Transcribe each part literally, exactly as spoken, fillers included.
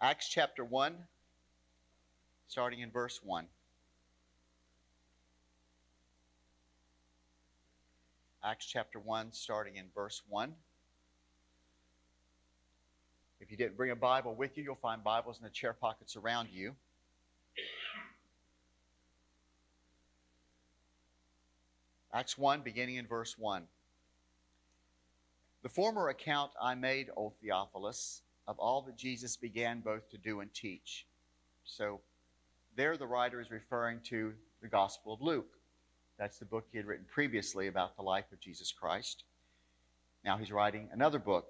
Acts chapter one, starting in verse one. Acts chapter one, starting in verse one. If you didn't bring a Bible with you, you'll find Bibles in the chair pockets around you. Acts one, beginning in verse one. The former account I made, O Theophilus, of all that Jesus began both to do and teach. So there the writer is referring to the Gospel of Luke. That's the book he had written previously about the life of Jesus Christ. Now he's writing another book.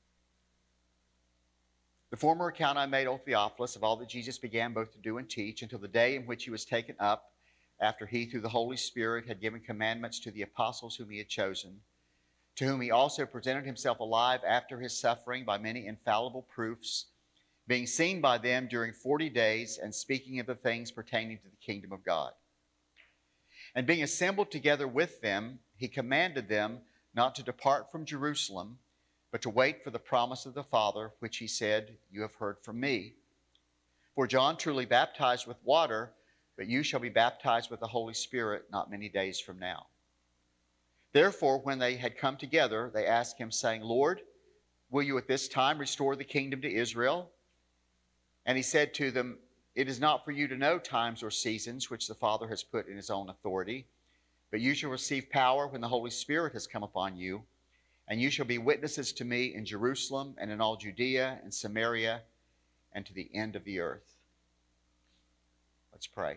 The former account I made, O Theophilus, of all that Jesus began both to do and teach, until the day in which he was taken up, after he, through the Holy Spirit, had given commandments to the apostles whom he had chosen, to whom he also presented himself alive after his suffering by many infallible proofs, being seen by them during forty days, and speaking of the things pertaining to the kingdom of God. And being assembled together with them, he commanded them not to depart from Jerusalem, but to wait for the promise of the Father, which he said, You have heard from me. For John truly baptized with water, but you shall be baptized with the Holy Spirit not many days from now. Therefore, when they had come together, they asked him, saying, Lord, will you at this time restore the kingdom to Israel? And he said to them, It is not for you to know times or seasons which the Father has put in his own authority, but you shall receive power when the Holy Spirit has come upon you, and you shall be witnesses to me in Jerusalem and in all Judea and Samaria and to the end of the earth. Let's pray.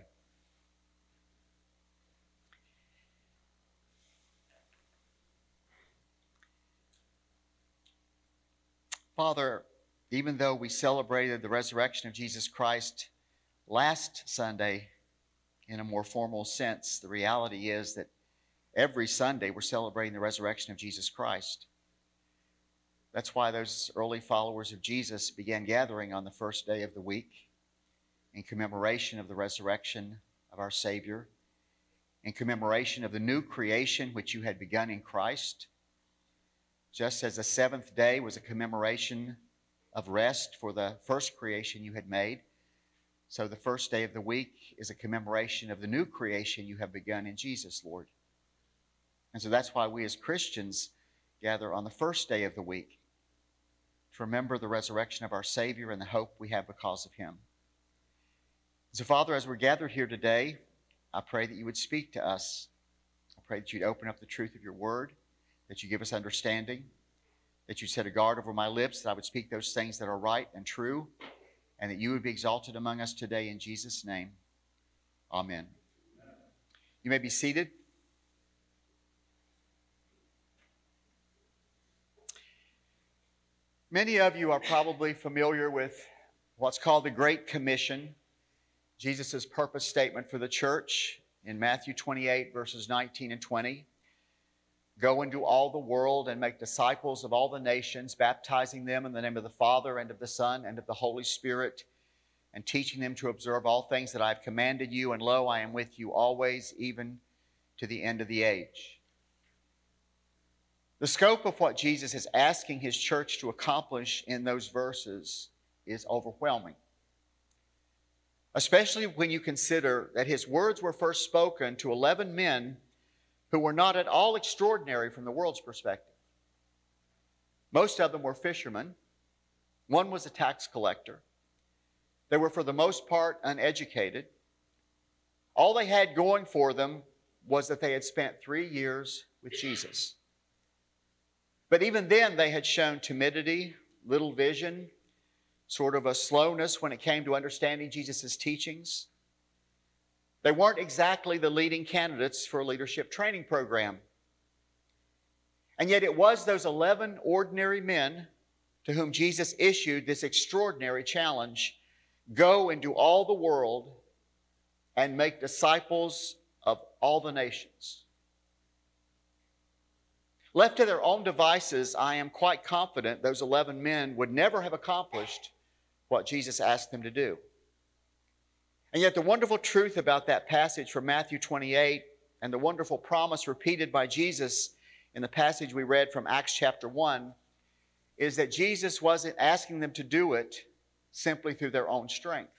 Father, even though we celebrated the resurrection of Jesus Christ last Sunday in a more formal sense, the reality is that every Sunday we're celebrating the resurrection of Jesus Christ. That's why those early followers of Jesus began gathering on the first day of the week in commemoration of the resurrection of our Savior, in commemoration of the new creation which you had begun in Christ. Just as the seventh day was a commemoration of rest for the first creation you had made, so the first day of the week is a commemoration of the new creation you have begun in Jesus, Lord. And so that's why we as Christians gather on the first day of the week to remember the resurrection of our Savior and the hope we have because of him. So, Father, as we're gathered here today, I pray that you would speak to us. I pray that you'd open up the truth of your word, that you give us understanding, that you set a guard over my lips, that I would speak those things that are right and true, and that you would be exalted among us today in Jesus' name. Amen. You may be seated. Many of you are probably familiar with what's called the Great Commission, Jesus' purpose statement for the church in Matthew twenty-eight, verses nineteen and twenty. Go into all the world and make disciples of all the nations, baptizing them in the name of the Father and of the Son and of the Holy Spirit, and teaching them to observe all things that I have commanded you. And lo, I am with you always, even to the end of the age. The scope of what Jesus is asking his church to accomplish in those verses is overwhelming, especially when you consider that his words were first spoken to eleven men who were not at all extraordinary from the world's perspective. Most of them were fishermen. One was a tax collector. They were, for the most part, uneducated. All they had going for them was that they had spent three years with Jesus. But even then, they had shown timidity, little vision, sort of a slowness when it came to understanding Jesus' teachings. They weren't exactly the leading candidates for a leadership training program. And yet it was those eleven ordinary men to whom Jesus issued this extraordinary challenge: go into all the world and make disciples of all the nations. Left to their own devices, I am quite confident those eleven men would never have accomplished what Jesus asked them to do. And yet the wonderful truth about that passage from Matthew twenty-eight and the wonderful promise repeated by Jesus in the passage we read from Acts chapter one is that Jesus wasn't asking them to do it simply through their own strength.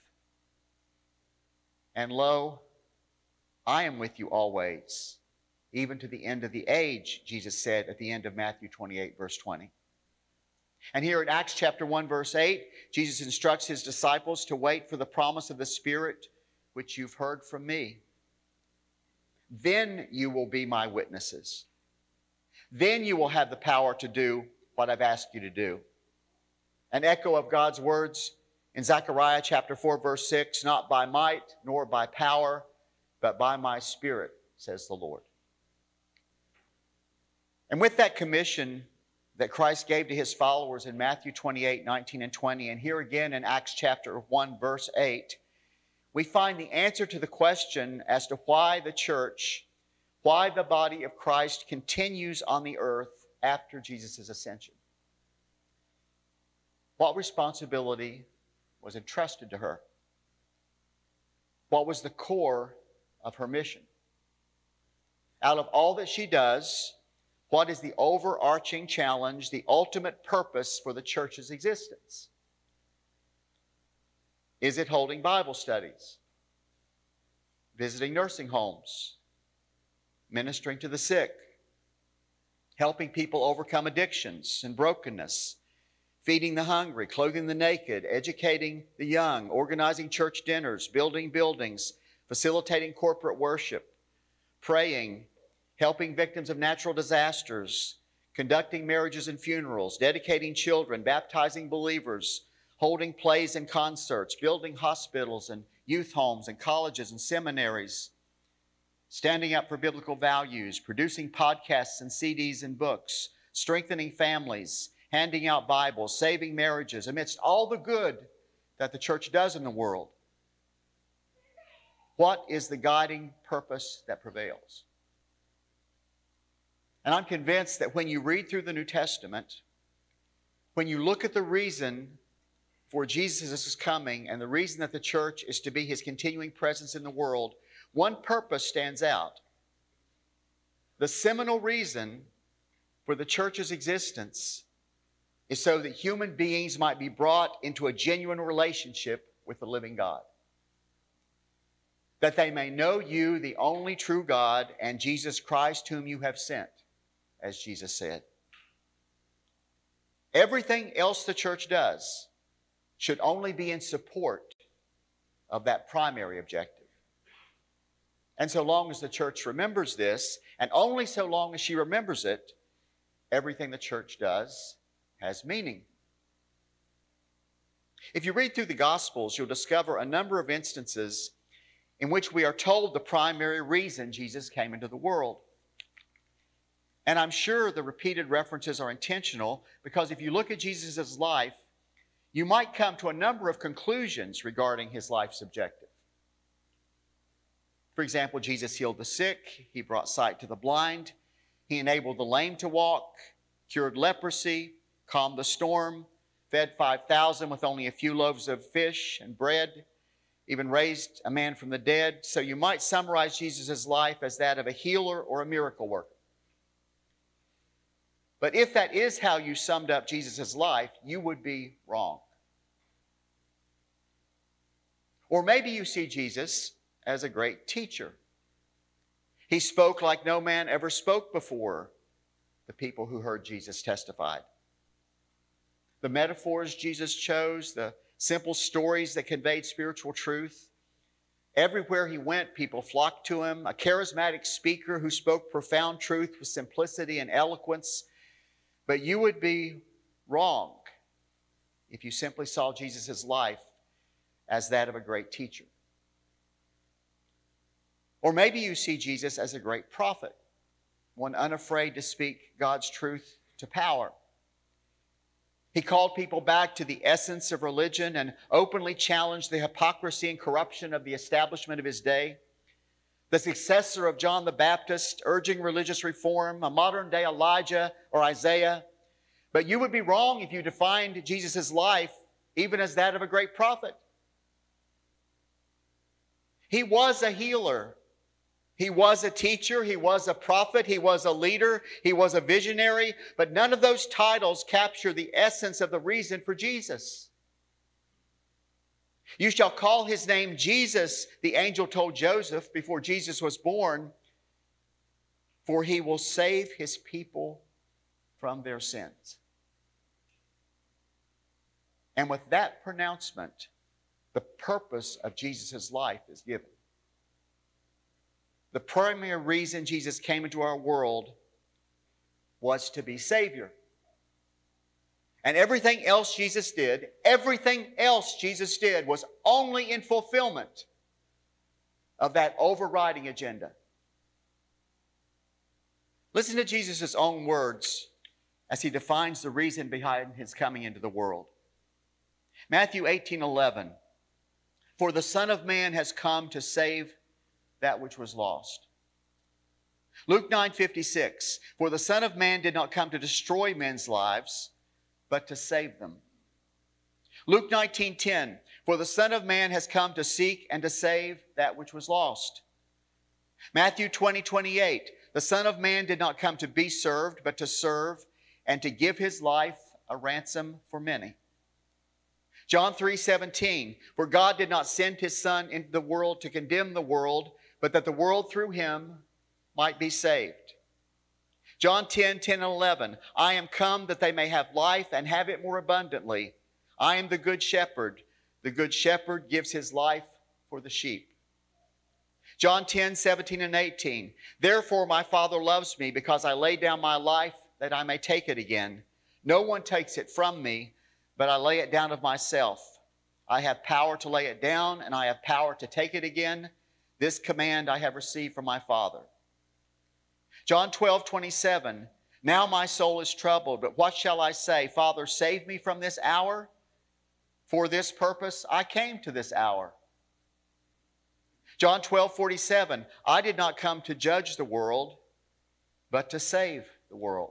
And lo, I am with you always, even to the end of the age, Jesus said at the end of Matthew twenty-eight, verse twenty. And here in Acts chapter one, verse eight, Jesus instructs his disciples to wait for the promise of the Spirit, which you've heard from me. Then you will be my witnesses. Then you will have the power to do what I've asked you to do. An echo of God's words in Zechariah chapter four, verse six, not by might nor by power, but by my Spirit, says the Lord. And with that commission that Christ gave to his followers in Matthew twenty-eight, nineteen and twenty, and here again in Acts chapter one, verse eight, we find the answer to the question as to why the church, why the body of Christ continues on the earth after Jesus' ascension. What responsibility was entrusted to her? What was the core of her mission? Out of all that she does, what is the overarching challenge, the ultimate purpose for the church's existence? Is it holding Bible studies, visiting nursing homes, ministering to the sick, helping people overcome addictions and brokenness, feeding the hungry, clothing the naked, educating the young, organizing church dinners, building buildings, facilitating corporate worship, praying, helping victims of natural disasters, conducting marriages and funerals, dedicating children, baptizing believers, holding plays and concerts, building hospitals and youth homes and colleges and seminaries, standing up for biblical values, producing podcasts and C Ds and books, strengthening families, handing out Bibles, saving marriges, amidst all the good that the church does in the world. What is the guiding purpose that prevails? And I'm convinced that when you read through the New Testament, when you look at the reason for Jesus' coming and the reason that the church is to be his continuing presence in the world, one purpose stands out. The seminal reason for the church's existence is so that human beings might be brought into a genuine relationship with the living God. That they may know you, the only true God, and Jesus Christ whom you have sent, as Jesus said. Everything else the church does should only be in support of that primary objective. And so long as the church remembers this, and only so long as she remembers it, everything the church does has meaning. If you read through the Gospels, you'll discover a number of instances in which we are told the primary reason Jesus came into the world. And I'm sure the repeated references are intentional, because if you look at Jesus' life, you might come to a number of conclusions regarding his life's objective. For example, Jesus healed the sick, he brought sight to the blind, he enabled the lame to walk, cured leprosy, calmed the storm, fed five thousand with only a few loaves of fish and bread, even raised a man from the dead. So you might summarize Jesus' life as that of a healer or a miracle worker. But if that is how you summed up Jesus' life, you would be wrong. Or maybe you see Jesus as a great teacher. He spoke like no man ever spoke before, the people who heard Jesus testified. The metaphors Jesus chose, the simple stories that conveyed spiritual truth. Everywhere he went, people flocked to him. A charismatic speaker who spoke profound truth with simplicity and eloquence. But you would be wrong if you simply saw Jesus' life as that of a great teacher. Or maybe you see Jesus as a great prophet, one unafraid to speak God's truth to power. He called people back to the essence of religion and openly challenged the hypocrisy and corruption of the establishment of his day. The successor of John the Baptist, urging religious reform, a modern-day Elijah or Isaiah. But you would be wrong if you defined Jesus' life even as that of a great prophet. He was a healer. He was a teacher, he was a prophet, he was a leader, he was a visionary, but none of those titles capture the essence of the reason for Jesus. You shall call his name Jesus, the angel told Joseph before Jesus was born, for he will save his people from their sins. And with that pronouncement, the purpose of Jesus' life is given. The primary reason Jesus came into our world was to be Savior. And everything else Jesus did, everything else Jesus did was only in fulfillment of that overriding agenda. Listen to Jesus' own words as he defines the reason behind his coming into the world. Matthew eighteen eleven, for the Son of Man has come to save that which was lost. Luke nine fifty-six, for the Son of Man did not come to destroy men's lives, but to save them. Luke nineteen ten, for the Son of Man has come to seek and to save that which was lost. Matthew twenty twenty-eight, the Son of Man did not come to be served, but to serve and to give his life a ransom for many. John three seventeen, for God did not send his Son into the world to condemn the world, but that the world through him might be saved. John ten, ten and eleven, I am come that they may have life and have it more abundantly. I am the good shepherd. The good shepherd gives his life for the sheep. John ten, seventeen and eighteen, therefore my Father loves me because I lay down my life that I may take it again. No one takes it from me, but I lay it down of myself. I have power to lay it down, and I have power to take it again. This command I have received from my Father. John twelve, twenty-seven, now my soul is troubled, but what shall I say? Father, save me from this hour. For this purpose I came to this hour. John twelve, forty-seven, I did not come to judge the world, but to save the world.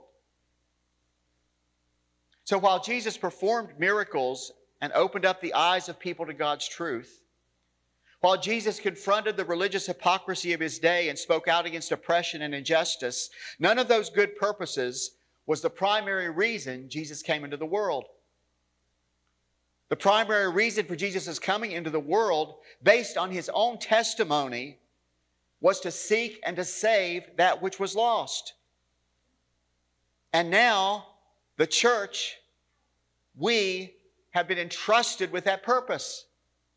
So while Jesus performed miracles and opened up the eyes of people to God's truth, while Jesus confronted the religious hypocrisy of his day and spoke out against oppression and injustice, none of those good purposes was the primary reason Jesus came into the world. The primary reason for Jesus' coming into the world, based on his own testimony, was to seek and to save that which was lost. And now, the church, we have been entrusted with that purpose.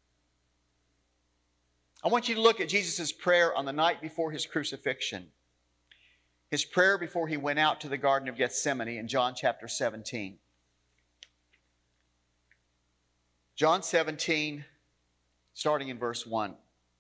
I want you to look at Jesus' prayer on the night before his crucifixion. His prayer before he went out to the Garden of Gethsemane in John chapter seventeen. John seventeen, starting in verse one.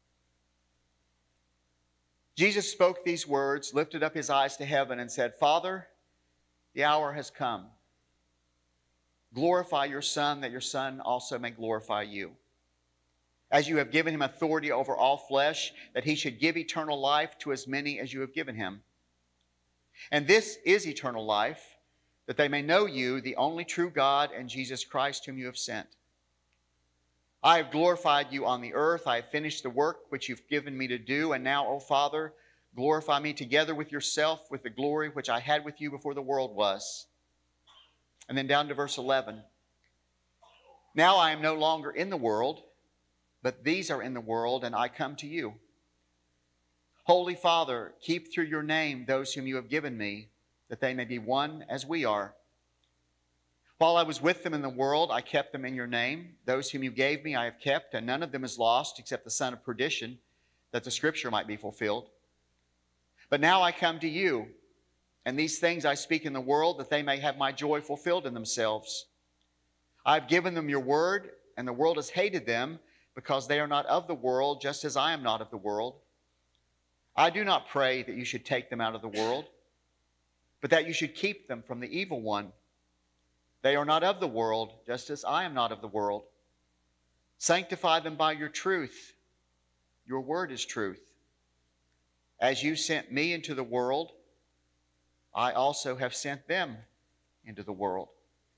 Jesus spoke these words, lifted up his eyes to heaven, and said, Father, the hour has come. Glorify your Son, that your Son also may glorify you. As you have given him authority over all flesh, that he should give eternal life to as many as you have given him. And this is eternal life, that they may know you, the only true God, and Jesus Christ whom you have sent. I have glorified you on the earth. I have finished the work which you've given me to do. And now, O Father, glorify me together with yourself with the glory which I had with you before the world was. And then down to verse eleven. Now I am no longer in the world, but these are in the world, and I come to you. Holy Father, keep through your name those whom you have given me, that they may be one as we are. While I was with them in the world, I kept them in your name. Those whom you gave me I have kept, and none of them is lost except the son of perdition, that the scripture might be fulfilled. But now I come to you, and these things I speak in the world, that they may have my joy fulfilled in themselves. I have given them your word, and the world has hated them, because they are not of the world, just as I am not of the world. I do not pray that you should take them out of the world, but that you should keep them from the evil one. They are not of the world, just as I am not of the world. Sanctify them by your truth. Your word is truth. As you sent me into the world, I also have sent them into the world.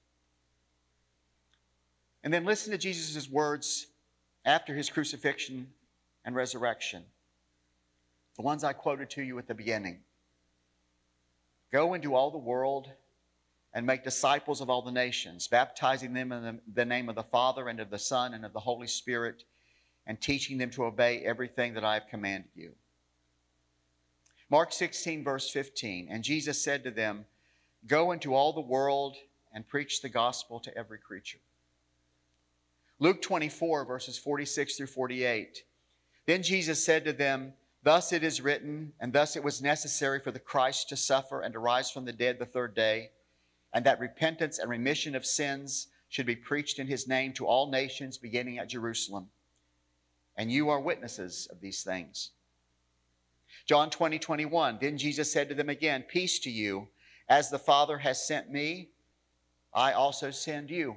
And then listen to Jesus' words after his crucifixion and resurrection. The ones I quoted to you at the beginning. Go into all the world and make disciples of all the nations, baptizing them in the, the name of the Father and of the Son and of the Holy Spirit, and teaching them to obey everything that I have commanded you. Mark sixteen, verse fifteen, and Jesus said to them, go into all the world and preach the gospel to every creature. Luke twenty-four, verses forty-six through forty-eight. Then Jesus said to them, thus it is written, and thus it was necessary for the Christ to suffer and to rise from the dead the third day, and that repentance and remission of sins should be preached in his name to all nations, beginning at Jerusalem. And you are witnesses of these things. John twenty, twenty-one, then Jesus said to them again, peace to you. As the Father has sent me, I also send you.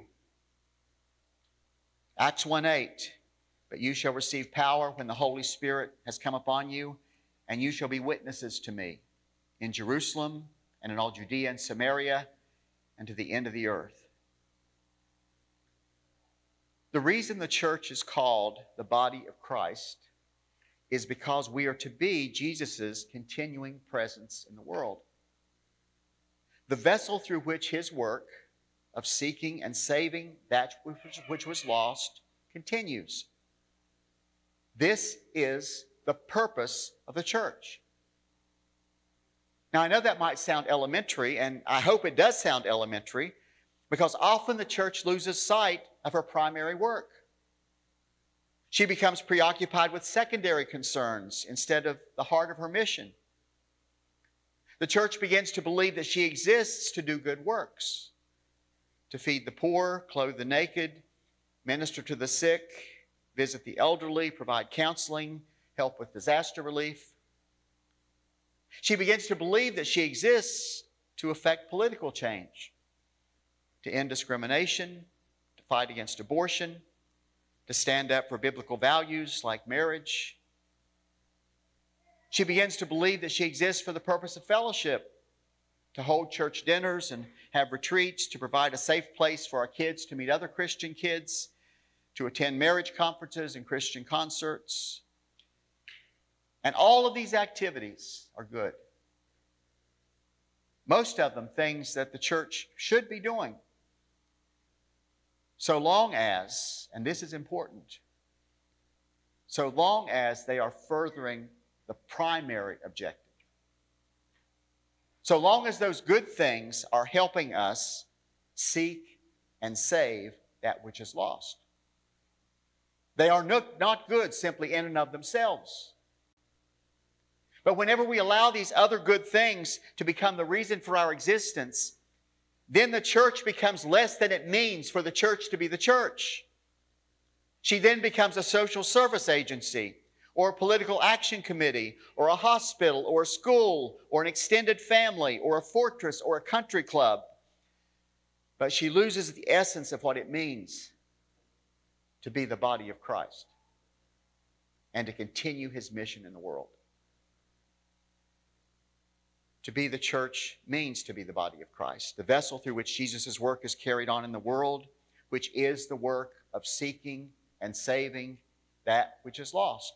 Acts one, eight, but you shall receive power when the Holy Spirit has come upon you, and you shall be witnesses to me in Jerusalem and in all Judea and Samaria and to the end of the earth. The reason the church is called the body of Christ is because we are to be Jesus' continuing presence in the world. The vessel through which his work of seeking and saving that which was lost continues. This is the purpose of the church. Now, I know that might sound elementary, and I hope it does sound elementary, because often the church loses sight of her primary work. She becomes preoccupied with secondary concerns instead of the heart of her mission. The church begins to believe that she exists to do good works, to feed the poor, clothe the naked, minister to the sick, visit the elderly, provide counseling, help with disaster relief. She begins to believe that she exists to effect political change, to end discrimination, to fight against abortion, to stand up for biblical values like marriage. She begins to believe that she exists for the purpose of fellowship, to hold church dinners and have retreats, to provide a safe place for our kids to meet other Christian kids, to attend marriage conferences and Christian concerts. And all of these activities are good. Most of them things that the church should be doing. So long as, and this is important, so long as they are furthering the primary objective. So long as those good things are helping us seek and save that which is lost. They are not good simply in and of themselves. But whenever we allow these other good things to become the reason for our existence, then the church becomes less than it means for the church to be the church. She then becomes a social service agency, or a political action committee, or a hospital, or a school, or an extended family, or a fortress, or a country club. But she loses the essence of what it means to be the body of Christ and to continue his mission in the world. To be the church means to be the body of Christ, the vessel through which Jesus' work is carried on in the world, which is the work of seeking and saving that which is lost.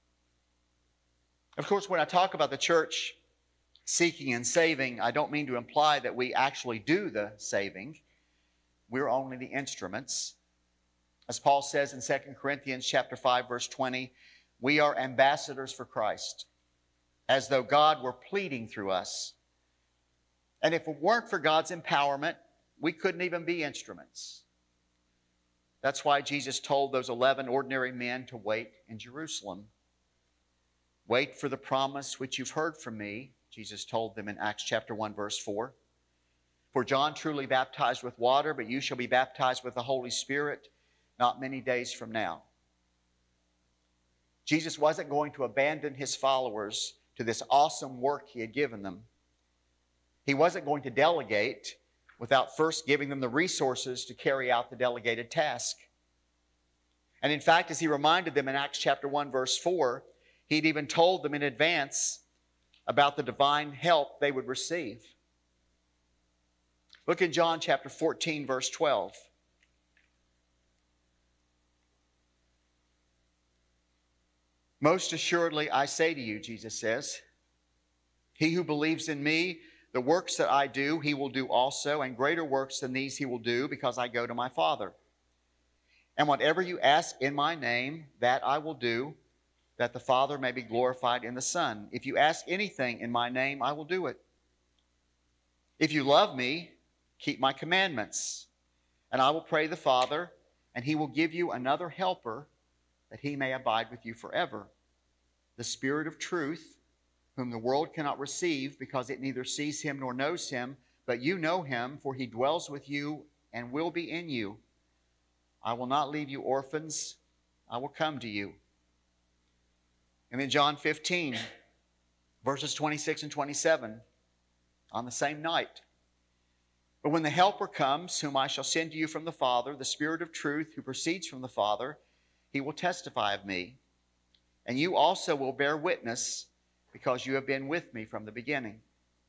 Of course, when I talk about the church seeking and saving, I don't mean to imply that we actually do the saving. We're only the instruments. As Paul says in Second Corinthians chapter five, verse twenty, we are ambassadors for Christ, as though God were pleading through us. And if it weren't for God's empowerment, we couldn't even be instruments. That's why Jesus told those eleven ordinary men to wait in Jerusalem. Wait for the promise which you've heard from me, Jesus told them in Acts chapter one, verse four. For John truly baptized with water, but you shall be baptized with the Holy Spirit not many days from now. Jesus wasn't going to abandon his followers to this awesome work he had given them. He wasn't going to delegate without first giving them the resources to carry out the delegated task. And in fact, as he reminded them in Acts chapter one, verse four, he'd even told them in advance about the divine help they would receive. Look in John chapter fourteen, verse twelve. Most assuredly, I say to you, Jesus says, he who believes in me The works that I do, he will do also, and greater works than these he will do, because I go to my Father. And whatever you ask in my name, that I will do, that the Father may be glorified in the Son. If you ask anything in my name, I will do it. If you love me, keep my commandments. And I will pray the Father, and he will give you another helper, that he may abide with you forever. The Spirit of truth, whom the world cannot receive, because it neither sees him nor knows him, but you know him, for he dwells with you and will be in you. I will not leave you orphans. I will come to you. And then John fifteen, verses twenty-six and twenty-seven, on the same night. But when the Helper comes, whom I shall send to you from the Father, the Spirit of truth, who proceeds from the Father, he will testify of me. And you also will bear witness, because you have been with me from the beginning.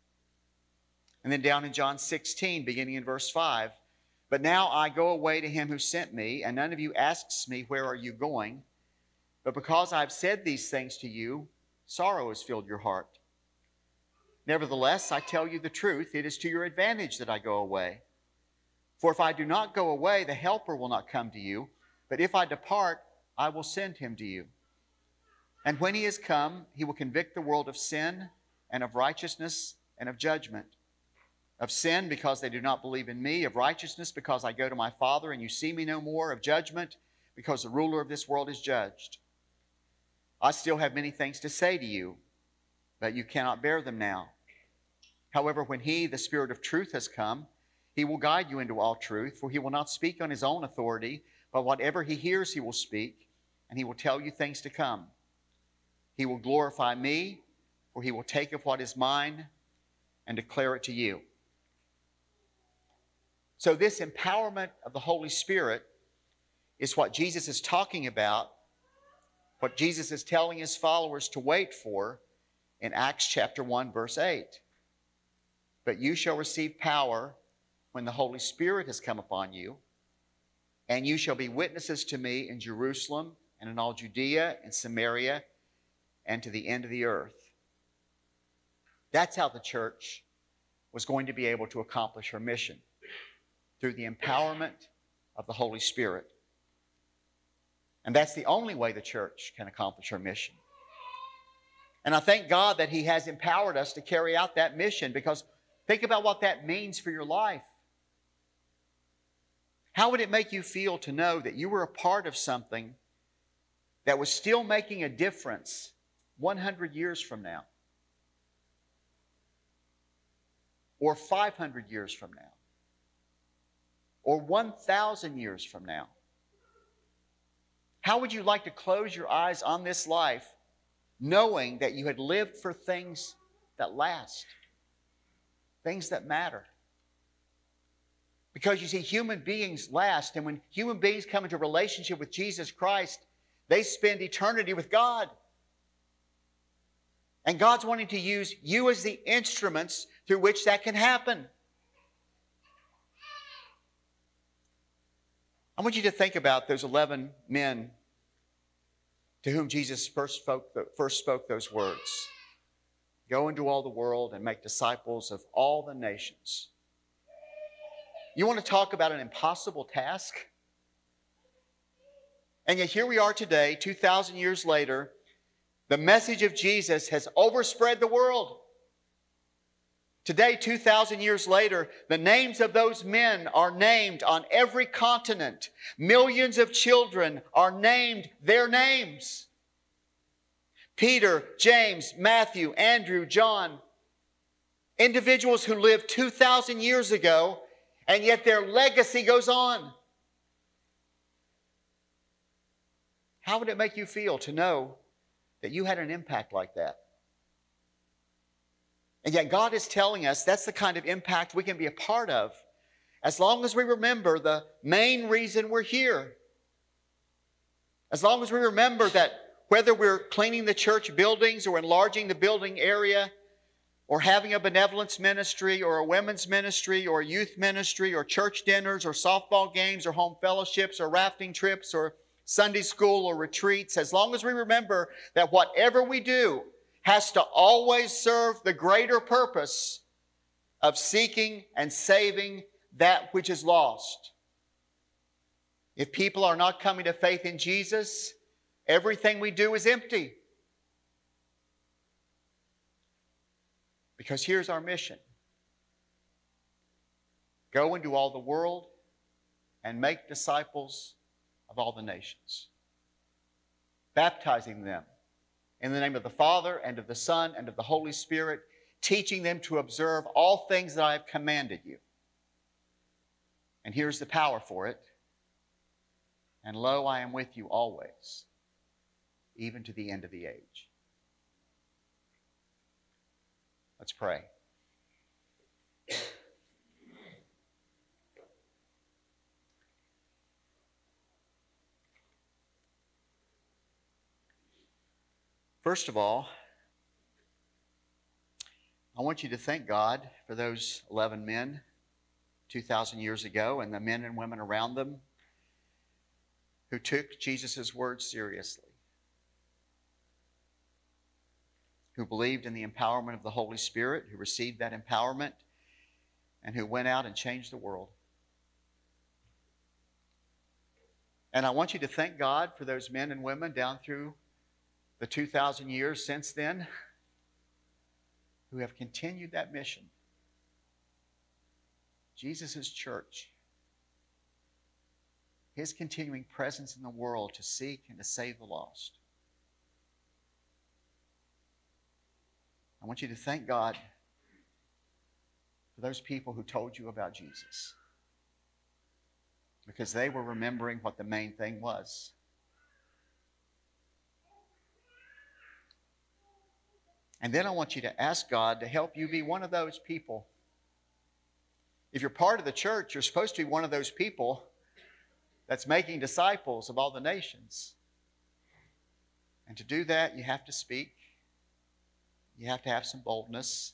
And then down in John sixteen, beginning in verse five, but now I go away to him who sent me, and none of you asks me, where are you going? But because I have said these things to you, sorrow has filled your heart. Nevertheless, I tell you the truth, it is to your advantage that I go away. For if I do not go away, the Helper will not come to you, but if I depart, I will send him to you. And when he has come, he will convict the world of sin and of righteousness and of judgment. Of sin, because they do not believe in me. Of righteousness, because I go to my Father and you see me no more. Of judgment, because the ruler of this world is judged. I still have many things to say to you, but you cannot bear them now. However, when he, the Spirit of truth, has come, he will guide you into all truth, for he will not speak on his own authority, but whatever he hears he will speak, and he will tell you things to come. He will glorify me, for he will take of what is mine and declare it to you. So this empowerment of the Holy Spirit is what Jesus is talking about, what Jesus is telling his followers to wait for in Acts chapter one, verse eight. But you shall receive power when the Holy Spirit has come upon you, and you shall be witnesses to me in Jerusalem and in all Judea and Samaria and to the end of the earth. That's how the church was going to be able to accomplish her mission, through the empowerment of the Holy Spirit. And that's the only way the church can accomplish her mission. And I thank God that he has empowered us to carry out that mission, because think about what that means for your life. How would it make you feel to know that you were a part of something that was still making a difference one hundred years from now? Or five hundred years from now? Or one thousand years from now? How would you like to close your eyes on this life knowing that you had lived for things that last? Things that matter. Because you see, human beings last, and when human beings come into relationship with Jesus Christ, they spend eternity with God. And God's wanting to use you as the instruments through which that can happen. I want you to think about those eleven men to whom Jesus first spoke, first spoke those words. Go into all the world and make disciples of all the nations. You want to talk about an impossible task? And yet here we are today, two thousand years later. The message of Jesus has overspread the world. Today, two thousand years later, the names of those men are named on every continent. Millions of children are named their names. Peter, James, Matthew, Andrew, John. Individuals who lived two thousand years ago, and yet their legacy goes on. How would it make you feel to know that you had an impact like that? And yet God is telling us that's the kind of impact we can be a part of, as long as we remember the main reason we're here. As long as we remember that whether we're cleaning the church buildings or enlarging the building area, or having a benevolence ministry or a women's ministry or a youth ministry or church dinners or softball games or home fellowships or rafting trips or Sunday school or retreats, as long as we remember that whatever we do has to always serve the greater purpose of seeking and saving that which is lost. If people are not coming to faith in Jesus, everything we do is empty. Because here's our mission. Go into all the world and make disciples of all the nations, baptizing them in the name of the Father and of the Son and of the Holy Spirit, teaching them to observe all things that I have commanded you. And here's the power for it. And lo, I am with you always, even to the end of the age. Let's pray. First of all, I want you to thank God for those eleven men two thousand years ago and the men and women around them who took Jesus' words seriously, who believed in the empowerment of the Holy Spirit, who received that empowerment, and who went out and changed the world. And I want you to thank God for those men and women down through the two thousand years since then who have continued that mission. Jesus' church, His continuing presence in the world to seek and to save the lost. I want you to thank God for those people who told you about Jesus, because they were remembering what the main thing was. And then I want you to ask God to help you be one of those people. If you're part of the church, you're supposed to be one of those people that's making disciples of all the nations. And to do that, you have to speak. You have to have some boldness.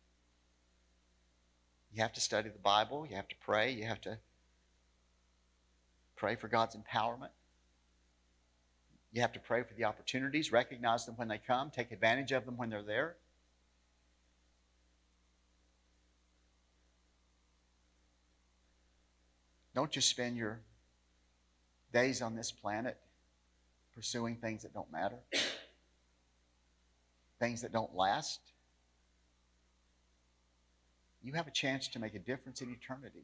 You have to study the Bible. You have to pray. You have to pray for God's empowerment. You have to pray for the opportunities, recognize them when they come, take advantage of them when they're there. Don't just spend your days on this planet pursuing things that don't matter, things that don't last. You have a chance to make a difference in eternity.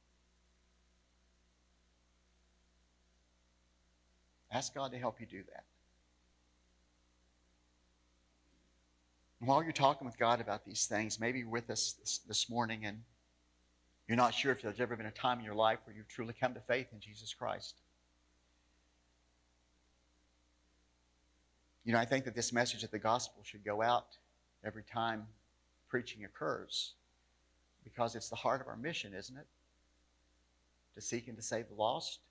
Ask God to help you do that. And while you're talking with God about these things, maybe you're with us this, this morning and you're not sure if there's ever been a time in your life where you've truly come to faith in Jesus Christ. You know, I think that this message of the gospel should go out every time preaching occurs, because it's the heart of our mission, isn't it? To seek and to save the lost.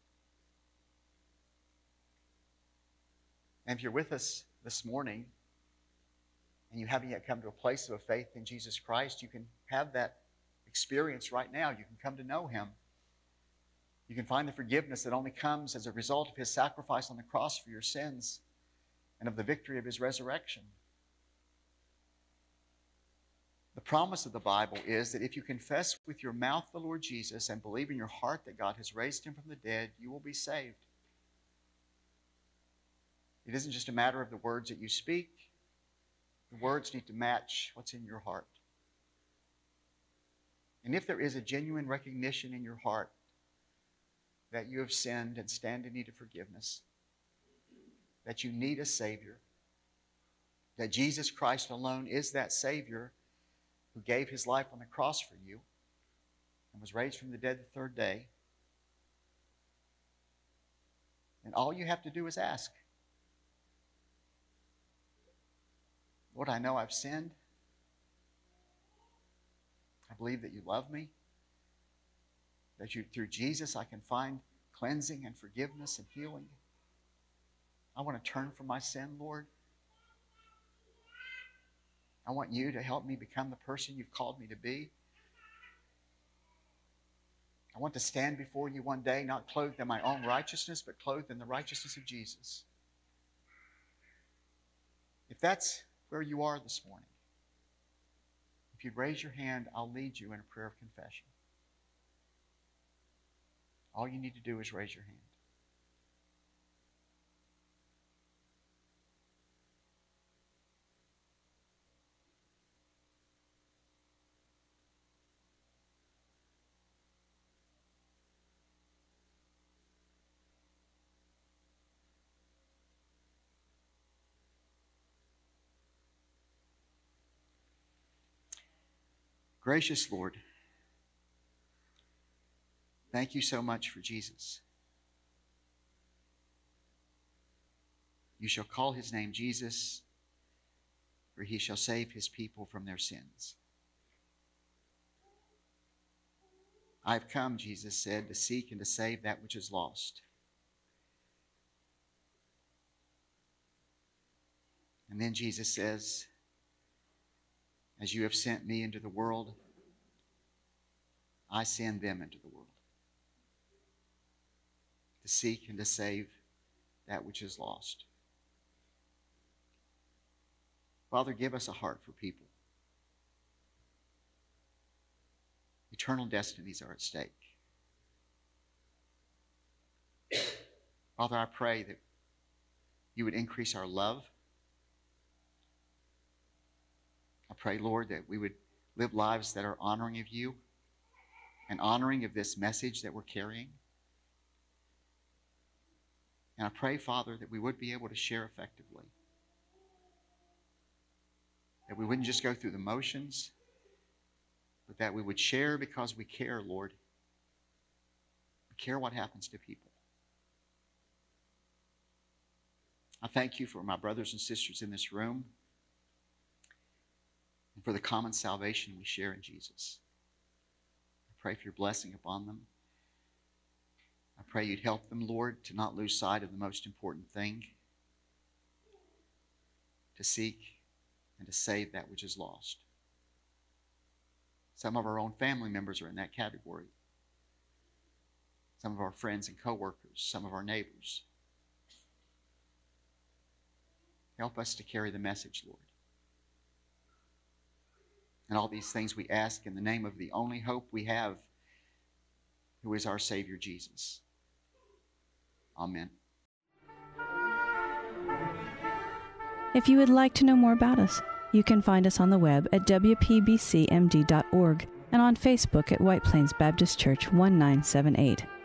And if you're with us this morning and you haven't yet come to a place of faith in Jesus Christ, you can have that experience right now. You can come to know Him. You can find the forgiveness that only comes as a result of His sacrifice on the cross for your sins and of the victory of His resurrection. The promise of the Bible is that if you confess with your mouth the Lord Jesus and believe in your heart that God has raised Him from the dead, you will be saved. It isn't just a matter of the words that you speak. The words need to match what's in your heart. And if there is a genuine recognition in your heart that you have sinned and stand in need of forgiveness, that you need a Savior, that Jesus Christ alone is that Savior who gave His life on the cross for you and was raised from the dead the third day, and all you have to do is ask. Lord, I know I've sinned. I believe that you love me. That you, through Jesus, I can find cleansing and forgiveness and healing. I want to turn from my sin, Lord. I want you to help me become the person you've called me to be. I want to stand before you one day, not clothed in my own righteousness, but clothed in the righteousness of Jesus. If that's where you are this morning, If you'd raise your hand, I'll lead you in a prayer of confession. All you need to do is raise your hand. Gracious Lord, thank you so much for Jesus. You shall call his name Jesus, for he shall save his people from their sins. I have come, Jesus said, to seek and to save that which is lost. And then Jesus says, as you have sent me into the world, I send them into the world to seek and to save that which is lost. Father, give us a heart for people. Eternal destinies are at stake. Father, I pray that you would increase our love. I pray, Lord, that we would live lives that are honoring of you and honoring of this message that we're carrying. And I pray, Father, that we would be able to share effectively. That we wouldn't just go through the motions, but that we would share because we care, Lord. We care what happens to people. I thank you for my brothers and sisters in this room and for the common salvation we share in Jesus. I pray for your blessing upon them. I pray you'd help them, Lord, to not lose sight of the most important thing, to seek and to save that which is lost. Some of our own family members are in that category. Some of our friends and co-workers, some of our neighbors. Help us to carry the message, Lord. And all these things we ask in the name of the only hope we have, who is our Savior, Jesus. Amen. If you would like to know more about us, you can find us on the web at w p b c m d dot org and on Facebook at White Plains Baptist Church one nine seven eight.